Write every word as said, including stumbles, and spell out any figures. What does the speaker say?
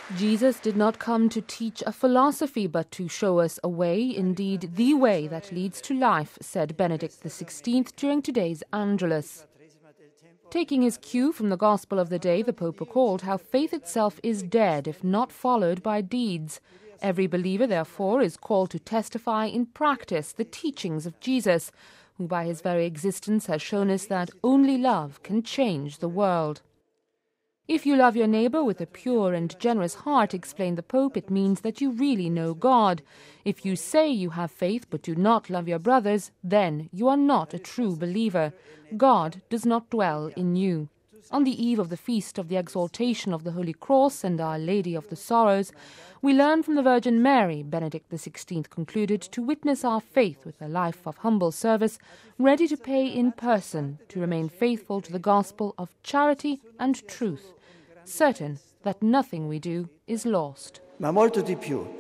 Jesus did not come to teach a philosophy, but to show us a way, indeed the way that leads to life, said Benedict the sixteenth during today's Angelus. Taking his cue from the Gospel of the day, the Pope recalled how faith itself is dead if not followed by deeds. Every believer, therefore, is called to testify in practice the teachings of Jesus, who by his very existence has shown us that only love can change the world. If you love your neighbor with a pure and generous heart, explained the Pope, it means that you really know God. If you say you have faith but do not love your brothers, then you are not a true believer. God does not dwell in you. On the eve of the feast of the exaltation of the Holy Cross and Our Lady of the Sorrows, we learn from the Virgin Mary, Benedict the sixteenth concluded, to witness our faith with a life of humble service, ready to pay in person, to remain faithful to the gospel of charity and truth, certain that nothing we do is lost. Ma molto di più,